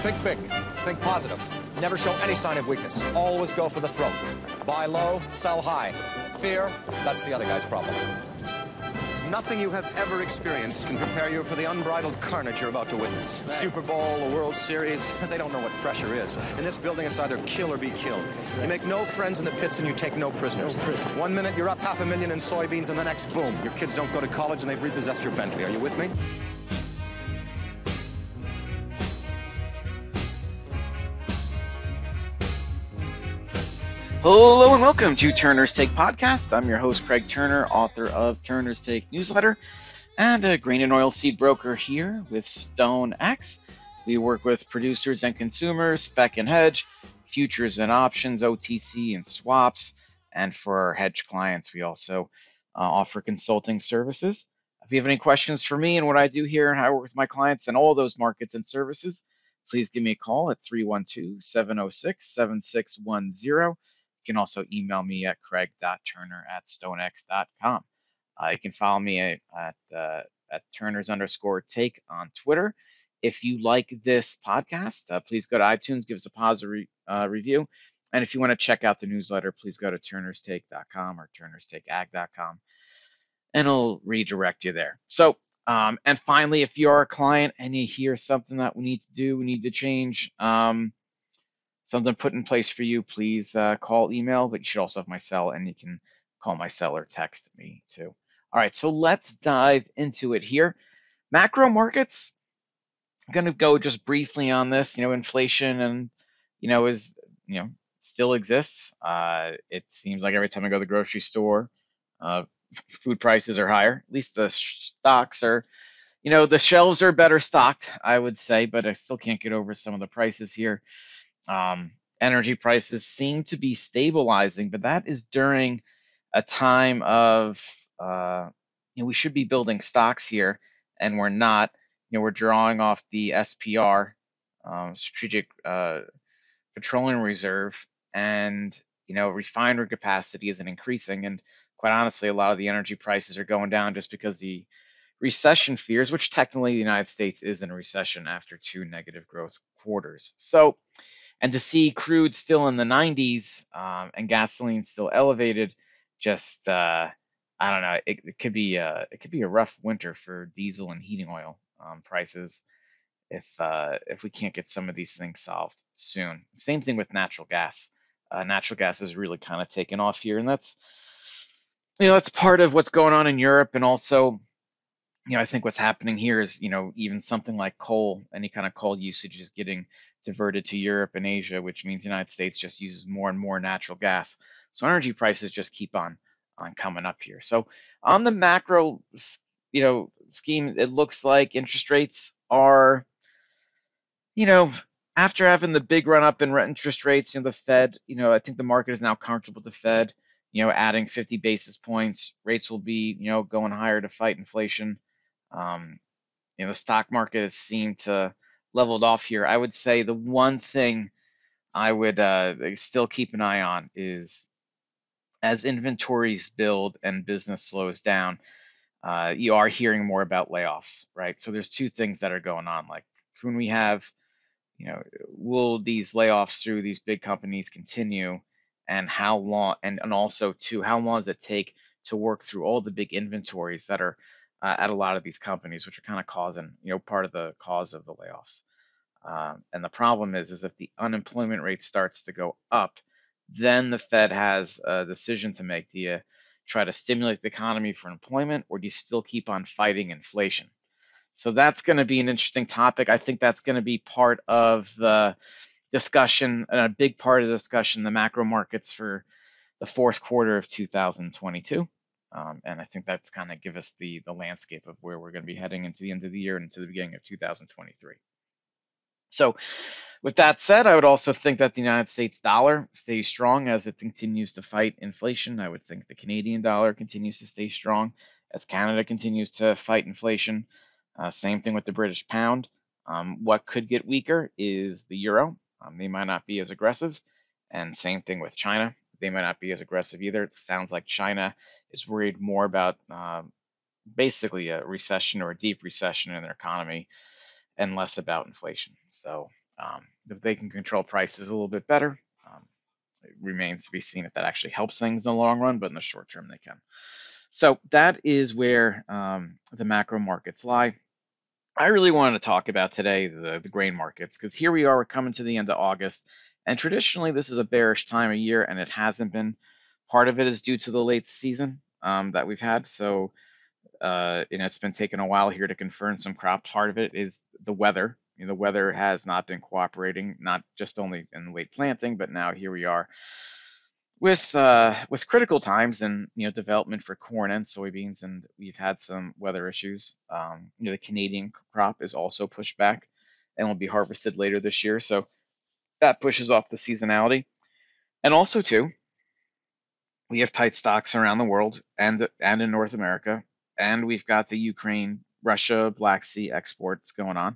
Think big. Think positive. Never show any sign of weakness. Always go for the throat. Buy low, sell high. Fear, that's the other guy's problem. Nothing you have ever experienced can prepare you for the unbridled carnage you're about to witness. Right. Super Bowl, the World Series, they don't know what pressure is. In this building, it's either kill or be killed. You make no friends in the pits and you take no prisoners. 1 minute, you're up $500,000 in soybeans, and the next, boom, your kids don't go to college and they've repossessed your Bentley. Are you with me? Hello and welcome to Turner's Take Podcast. I'm your host, Craig Turner, author of Turner's Take newsletter and a grain and oilseed broker here with StoneX. We work with producers and consumers, spec and hedge, futures and options, OTC and swaps. And for our hedge clients, we also offer consulting services. If you have any questions for me and what I do here and how I work with my clients and all those markets and services, please give me a call at 312-706-7610. You can also email me at craig.turner@stonex.com. You can follow me at Turners_Take on Twitter. If you like this podcast, please go to iTunes, give us a positive review. And if you want to check out the newsletter, please go to turnerstake.com or turnerstakeag.com, and it'll redirect you there. So, and finally, if you're a client and you hear something that we need to do, we need to change, something put in place for you, please call, email, but you should also have my cell, and you can call my cell or text me too. All right, so let's dive into it here. Macro markets, I'm going to go just briefly on this. Inflation and, still exists. It seems like every time I go to the grocery store, food prices are higher. At least the stocks are, the shelves are better stocked, I would say, but I still can't get over some of the prices here. Energy prices seem to be stabilizing, but that is during a time of, we should be building stocks here, and we're not. We're drawing off the SPR, Strategic Petroleum Reserve, and, refinery capacity isn't increasing. And quite honestly, a lot of the energy prices are going down just because the recession fears, which technically the United States is in a recession after 2 negative growth quarters. So, and to see crude still in the 90s and gasoline still elevated, just I don't know. It could be a rough winter for diesel and heating oil prices if we can't get some of these things solved soon. Same thing with natural gas. Natural gas is really kind of taken off here, and that's part of what's going on in Europe, and also, I think what's happening here is, even something like coal, any kind of coal usage is getting diverted to Europe and Asia, which means the United States just uses more and more natural gas. So energy prices just keep on coming up here. So on the macro, scheme, it looks like interest rates are, after having the big run up in interest rates, the Fed, I think the market is now comfortable with the Fed, adding 50 basis points. Rates will be, going higher to fight inflation. The stock market has seemed to leveled off here. I would say the one thing I would still keep an eye on is, as inventories build and business slows down, you are hearing more about layoffs, right? So there's two things that are going on. Like, when we have, will these layoffs through these big companies continue, and how long, and also too, how long does it take to work through all the big inventories that are at a lot of these companies, which are kind of causing, part of the cause of the layoffs. And the problem is if the unemployment rate starts to go up, then the Fed has a decision to make. Do you try to stimulate the economy for employment, or do you still keep on fighting inflation? So that's going to be an interesting topic. I think that's going to be part of the discussion, and a big part of the discussion, the macro markets for the fourth quarter of 2022. And I think that's kind of give us the landscape of where we're going to be heading into the end of the year and into the beginning of 2023. So with that said, I would also think that the United States dollar stays strong as it continues to fight inflation. I would think the Canadian dollar continues to stay strong as Canada continues to fight inflation. Same thing with the British pound. What could get weaker is the euro. They might not be as aggressive. And same thing with China. They might not be as aggressive either. It sounds like China is worried more about basically a recession or a deep recession in their economy, and less about inflation. So If they can control prices a little bit better, it remains to be seen if that actually helps things in the long run, but in the short term, they can. So that is where the macro markets lie. I really wanted to talk about today the grain markets because here we are, we're coming to the end of August, and traditionally this is a bearish time of year, and it hasn't been. Part of it is due to the late season that we've had, so it's been taking a while here to confirm some crops. Part of it is the weather. The weather has not been cooperating, not just only in late planting, but now here we are with critical times and development for corn and soybeans, and we've had some weather issues. The Canadian crop is also pushed back and will be harvested later this year, so that pushes off the seasonality. And also too, we have tight stocks around the world and in North America, and we've got the Ukraine, Russia, Black Sea exports going on.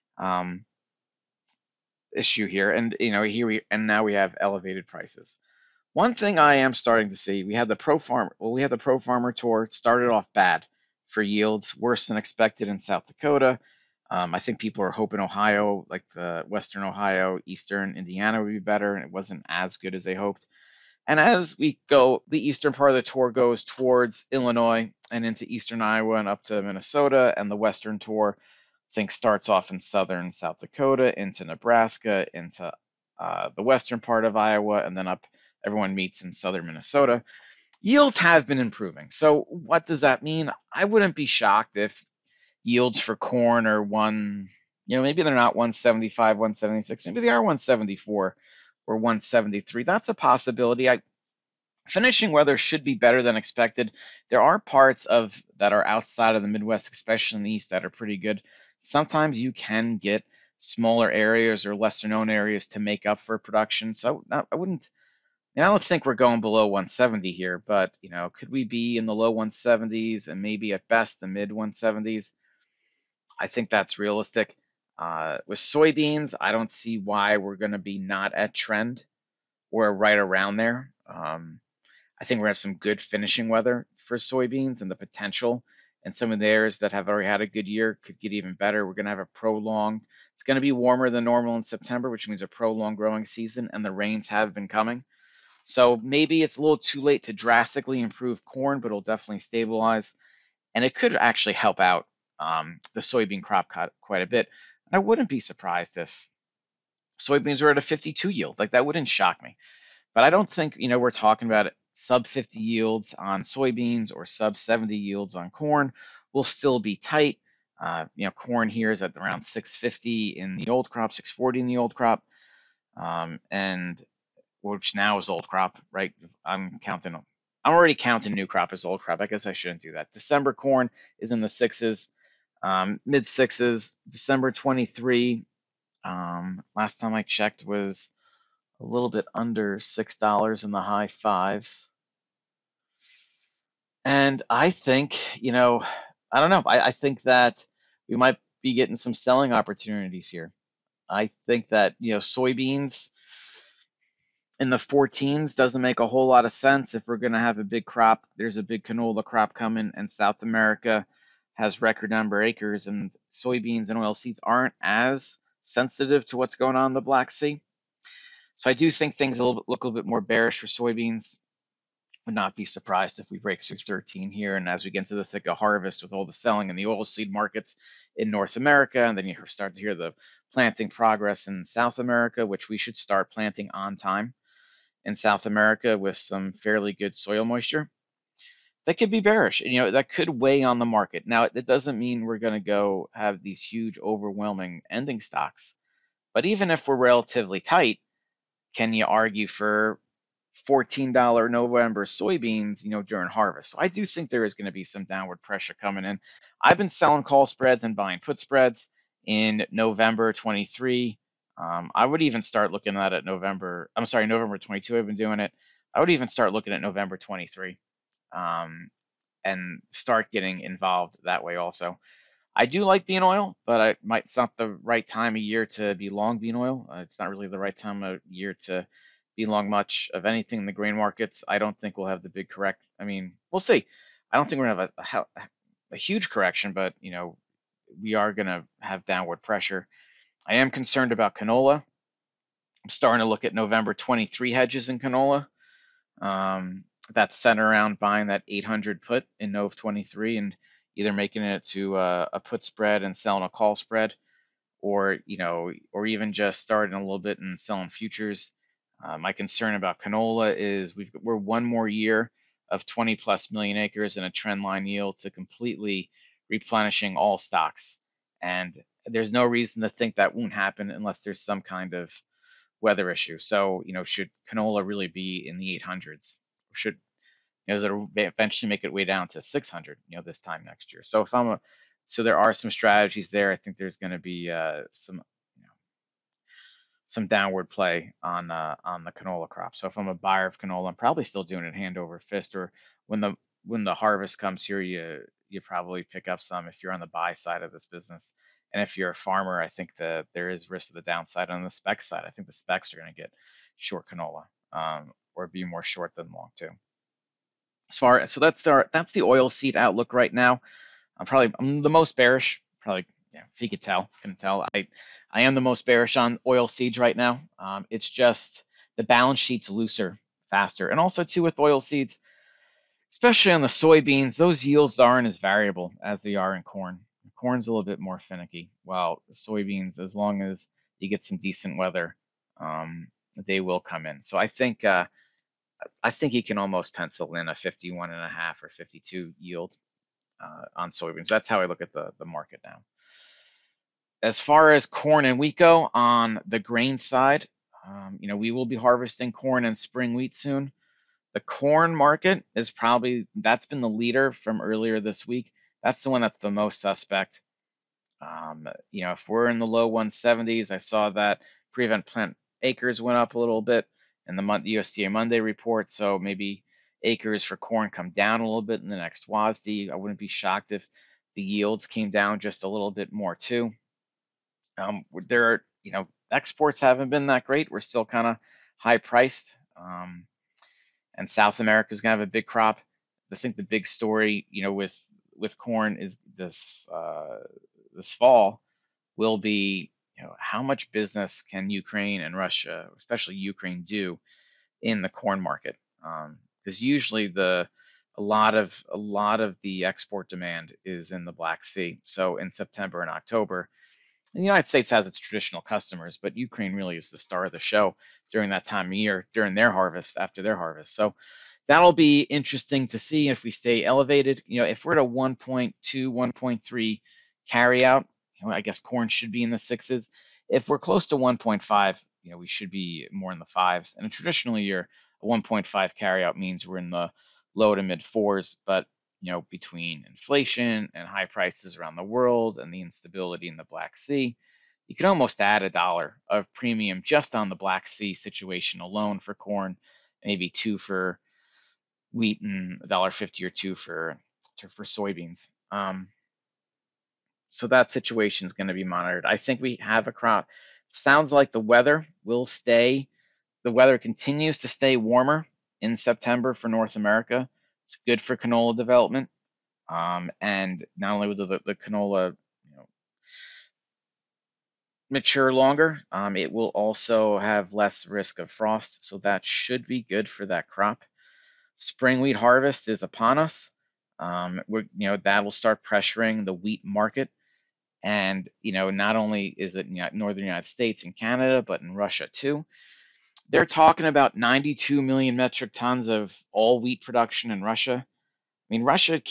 Issue here, and now we have elevated prices. One thing I am starting to see, we had the Pro Farmer Tour. It started off bad for yields, worse than expected in South Dakota. I think people are hoping Ohio, like the Western Ohio, Eastern Indiana would be better, and it wasn't as good as they hoped. And as we go, the eastern part of the tour goes towards Illinois and into eastern Iowa and up to Minnesota, and the western tour, I think, starts off in southern South Dakota, into Nebraska, into the western part of Iowa, and then up. Everyone meets in southern Minnesota. Yields have been improving. So what does that mean? I wouldn't be shocked if yields for corn are maybe they're not 175, 176, maybe they are 174 or 173. That's a possibility. Finishing weather should be better than expected. There are parts that are outside of the Midwest, especially in the East, that are pretty good. Sometimes you can get smaller areas or lesser known areas to make up for production. So I don't think we're going below 170 here, but could we be in the low 170s and maybe at best the mid 170s? I think that's realistic. With soybeans, I don't see why we're going to be not at trend or right around there. I think we're going to have some good finishing weather for soybeans, and the potential and some of the areas that have already had a good year could get even better. We're going to have it's going to be warmer than normal in September, which means a prolonged growing season, and the rains have been coming. So maybe it's a little too late to drastically improve corn, but it'll definitely stabilize. And it could actually help out the soybean crop quite a bit. And I wouldn't be surprised if soybeans are at a 52 yield. Like, that wouldn't shock me. But I don't think, we're talking about sub 50 yields on soybeans or sub 70 yields on corn. Will still be tight. Corn here is at around 650 in the old crop, 640 in the old crop. And which now is old crop, right? I'm already counting new crop as old crop. I guess I shouldn't do that. December corn is in the sixes, mid sixes. December 23, last time I checked, was a little bit under $6 in the high fives. And I think, I don't know. I think that we might be getting some selling opportunities here. I think that, soybeans in the 14s doesn't make a whole lot of sense if we're going to have a big crop. There's a big canola crop coming, and South America has record number acres, and soybeans and oilseeds aren't as sensitive to what's going on in the Black Sea. So I do think things look a little bit more bearish for soybeans. Would not be surprised if we break through 13 here, and as we get into the thick of harvest with all the selling in the oilseed markets in North America, and then you start to hear the planting progress in South America, which we should start planting on time in South America with some fairly good soil moisture, that could be bearish. That could weigh on the market. Now, it doesn't mean we're going to go have these huge, overwhelming ending stocks. But even if we're relatively tight, can you argue for $14 November soybeans, during harvest? So I do think there is going to be some downward pressure coming in. I've been selling call spreads and buying put spreads in November 23. I would even start looking at it November 22. I've been doing it. I would even start looking at November 23 and start getting involved that way also. I do like bean oil, but it's not the right time of year to be long bean oil. It's not really the right time of year to be long much of anything in the grain markets. I don't think we'll have the big correct. I mean, we'll see. I don't think we're going to have a huge correction, but we are going to have downward pressure. I am concerned about canola. I'm starting to look at November 23 hedges in canola. That's centered around buying that 800 put in Nov 23 and either making it to a put spread and selling a call spread, or or even just starting a little bit and selling futures. My concern about canola is we're one more year of 20 plus million acres and a trend line yield to completely replenishing all stocks, and there's no reason to think that won't happen unless there's some kind of weather issue. So, should canola really be in the 800s? Should does it eventually make it way down to 600? This time next year. So so there are some strategies there. I think there's going to be some downward play on the canola crop. So if I'm a buyer of canola, I'm probably still doing it hand over fist. Or when the harvest comes here, you probably pick up some if you're on the buy side of this business. And if you're a farmer, I think that there is risk of the downside on the spec side. I think the specs are going to get short canola, or be more short than long too. So that's the oil seed outlook right now. I'm the most bearish. Probably, yeah, if you can tell, I am the most bearish on oil seeds right now. It's just the balance sheet's looser, faster, and also too with oil seeds, especially on the soybeans, those yields aren't as variable as they are in corn. Corn's a little bit more finicky. While soybeans, as long as you get some decent weather, they will come in. So I think you can almost pencil in a 51.5 or 52 yield on soybeans. That's how I look at the market now. As far as corn and wheat go, on the grain side, we will be harvesting corn and spring wheat soon. The corn market that's been the leader from earlier this week. That's the one that's the most suspect. If we're in the low 170s, I saw that pre-event plant acres went up a little bit in the USDA Monday report, so maybe acres for corn come down a little bit in the next WASDE. I wouldn't be shocked if the yields came down just a little bit more too. Exports haven't been that great. We're still kind of high priced, and South America is gonna have a big crop. I think the big story, with corn is this fall will be, how much business can Ukraine and Russia, especially Ukraine, do in the corn market? Because usually a lot of the export demand is in the Black Sea. So in September and October, the United States has its traditional customers, but Ukraine really is the star of the show during that time of year, during their harvest, after their harvest. So that'll be interesting to see if we stay elevated. If we're at a 1.2, 1.3 carry out, I guess corn should be in the sixes. If we're close to 1.5, we should be more in the fives. And a traditional year, a 1.5 carry out means we're in the low to mid fours, but between inflation and high prices around the world and the instability in the Black Sea, you can almost add $1 of premium just on the Black Sea situation alone for corn, maybe $2 for wheat and $1.50 or $2 for soybeans. So that situation is going to be monitored. I think we have a crop. Sounds like the weather continues to stay warmer in September for North America. It's good for canola development, and not only will the canola mature longer, it will also have less risk of frost, so that should be good for that crop. Spring wheat harvest is upon us. That will start pressuring the wheat market, and not only is it northern United States and Canada, but in Russia too. They're talking about 92 million metric tons of all wheat production in Russia. I mean, Russia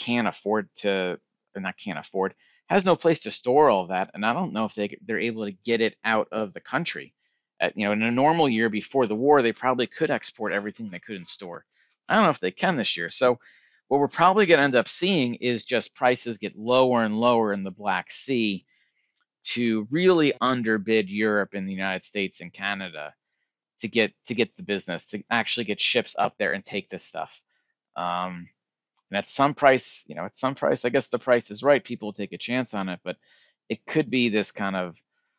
has no place to store all of that, and I don't know if they're able to get it out of the country. In a normal year before the war, they probably could export everything they couldn't store. I don't know if they can this year. So what we're probably going to end up seeing is just prices get lower and lower in the Black Sea to really underbid Europe and the United States and Canada to get the business, to actually get ships up there and take this stuff. And at some price, I guess the price is right. People will take a chance on it, but it could be this kind of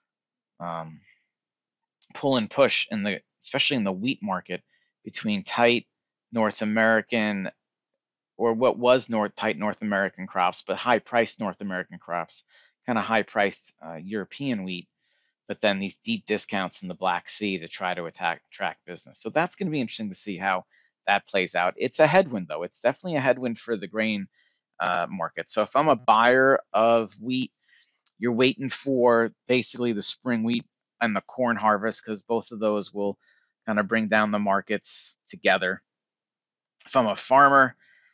pull and push especially in the wheat market between tight North American, or what was tight North American crops, but high priced North American crops, kind of high priced European wheat but then these deep discounts in the Black Sea to try to attract business. So that's going to be interesting to see how that plays out. It's a headwind, though. It's definitely a headwind for the grain market. So if I'm a buyer of wheat, you're waiting for basically the spring wheat and the corn harvest, because both of those will kind of bring down the markets together. If I'm a farmer,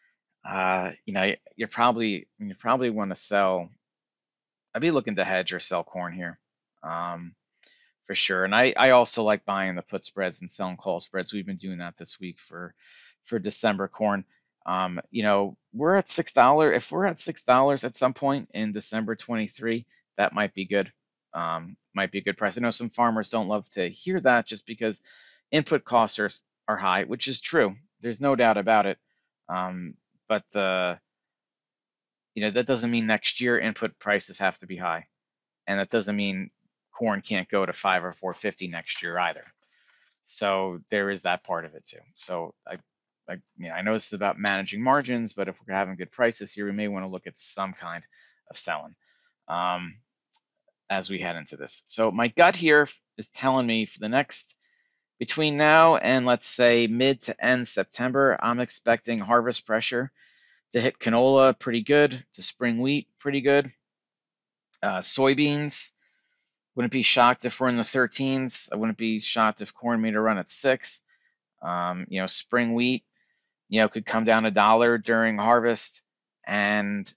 you probably want to sell. I'd be looking to hedge or sell corn here, for sure. And I also like buying the put spreads and selling call spreads. We've been doing that this week for December corn. We're at $6. If we're at $6 at some point in December 23, that might be good. Might be a good price. I know some farmers don't love to hear that just because input costs are high, which is true. There's no doubt about it. But that doesn't mean next year input prices have to be high, and that doesn't mean corn can't go to $5 or $4.50 next year either. So there is that part of it too. So I know this is about managing margins, but if we're having good prices here, we may want to look at some kind of selling as we head into this. So my gut here is telling me for the next, between now and let's say mid to end September, I'm expecting harvest pressure to hit canola pretty good, to spring wheat pretty good. Soybeans, wouldn't be shocked if we're in the 13s. I wouldn't be shocked if corn made a run at 6. Spring wheat, could come down $1 during harvest, and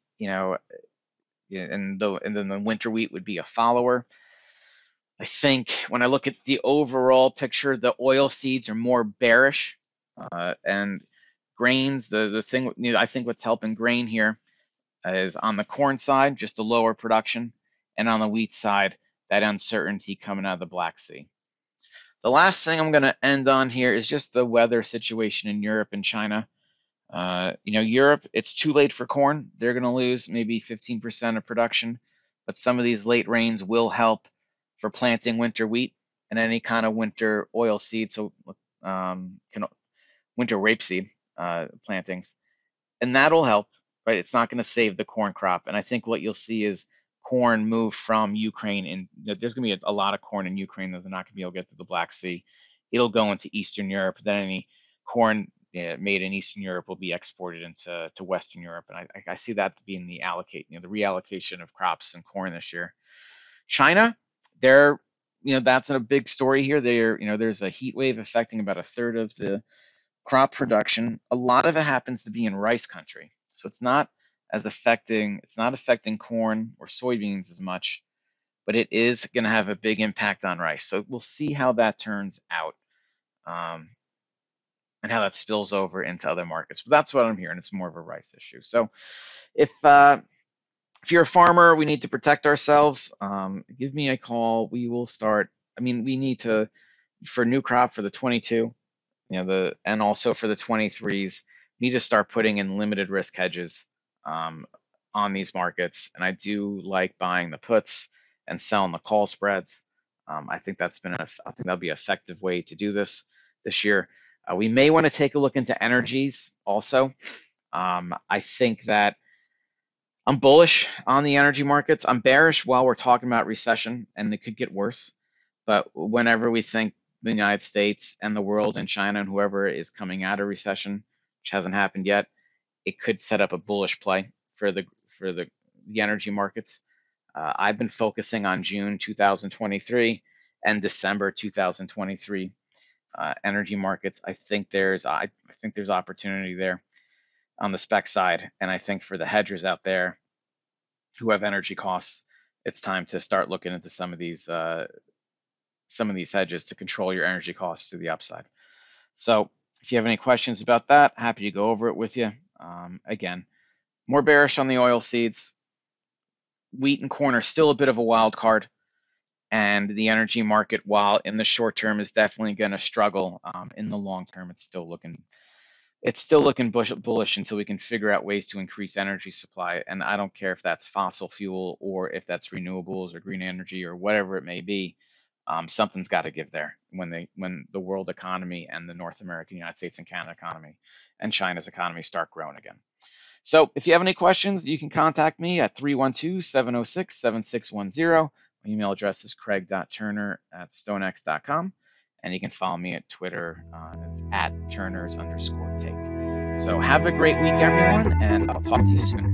and then the winter wheat would be a follower. I think when I look at the overall picture, the oil seeds are more bearish, and grains. The thing, I think what's helping grain here is on the corn side, just the lower production, and on the wheat side, that uncertainty coming out of the Black Sea. The last thing I'm going to end on here is just the weather situation in Europe and China. Europe, it's too late for corn. They're going to lose maybe 15% of production, but some of these late rains will help for planting winter wheat and any kind of winter oil seed, so winter rapeseed plantings, and that'll help, right? It's not going to save the corn crop, and I think what you'll see is corn move from Ukraine, and there's going to be a lot of corn in Ukraine that they're not going to be able to get to the Black Sea. It'll go into Eastern Europe. Then any corn made in Eastern Europe will be exported into Western Europe, and I see that being the reallocation of crops and corn this year. China, that's a big story here. There's a heat wave affecting about a third of the crop production. A lot of it happens to be in rice country, so it's not affecting corn or soybeans as much, but it is going to have a big impact on rice. So we'll see how that turns out, and how that spills over into other markets. But that's what I'm hearing. It's more of a rice issue. So if you're a farmer, we need to protect ourselves. Give me a call. We will start. We need to, for new crop for the 22, and also for the 23s, we need to start putting in limited risk hedges on these markets. And I do like buying the puts and selling the call spreads. I think that'll be an effective way to do this year. We may want to take a look into energies also. I think that I'm bullish on the energy markets. I'm bearish while we're talking about recession, and it could get worse. But whenever we think the United States and the world and China and whoever is coming out of recession, which hasn't happened yet, it could set up a bullish play for the energy markets. I've been focusing on June 2023 and December 2023 energy markets. I think there's opportunity there on the spec side, and I think for the hedgers out there who have energy costs, it's time to start looking into some of these hedges to control your energy costs to the upside. So if you have any questions about that, happy to go over it with you. Again, more bearish on the oil seeds. Wheat and corn are still a bit of a wild card, and the energy market, while in the short term is definitely going to struggle, in the long term it's still looking bullish until we can figure out ways to increase energy supply. And I don't care if that's fossil fuel or if that's renewables or green energy or whatever it may be. Something's got to give there when the world economy and the North American, United States and Canada economy and China's economy start growing again. So if you have any questions, you can contact me at 312-706-7610. My email address is craig.turner@stonex.com, and you can follow me at Twitter at @Turners_take. So have a great week, everyone, and I'll talk to you soon.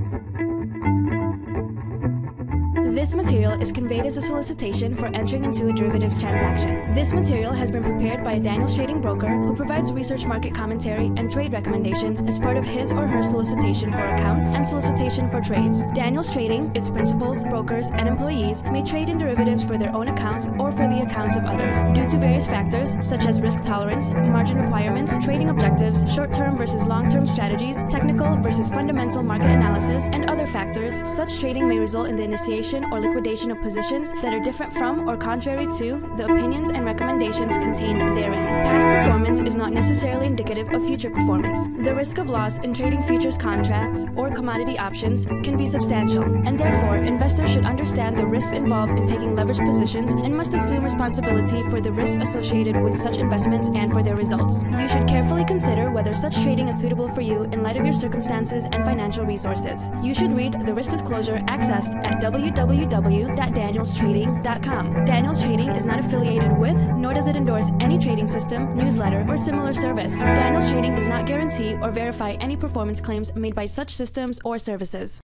This material is conveyed as a solicitation for entering into a derivatives transaction. This material has been prepared by a Daniels Trading broker who provides research, market commentary, and trade recommendations as part of his or her solicitation for accounts and solicitation for trades. Daniels Trading, its principals, brokers, and employees may trade in derivatives for their own accounts or for the accounts of others. Due to various factors such as risk tolerance, margin requirements, trading objectives, short-term versus long-term strategies, technical versus fundamental market analysis, and other factors, such trading may result in the initiation or liquidation of positions that are different from or contrary to the opinions and recommendations contained therein. Past performance is not necessarily indicative of future performance. The risk of loss in trading futures contracts or commodity options can be substantial, and therefore investors should understand the risks involved in taking leveraged positions and must assume responsibility for the risks associated with such investments and for their results. You should carefully consider whether such trading is suitable for you in light of your circumstances and financial resources. You should read the risk disclosure accessed at www.danielstrading.com. Daniels Trading is not affiliated with, nor does it endorse any trading system, newsletter, or similar service. Daniels Trading does not guarantee or verify any performance claims made by such systems or services.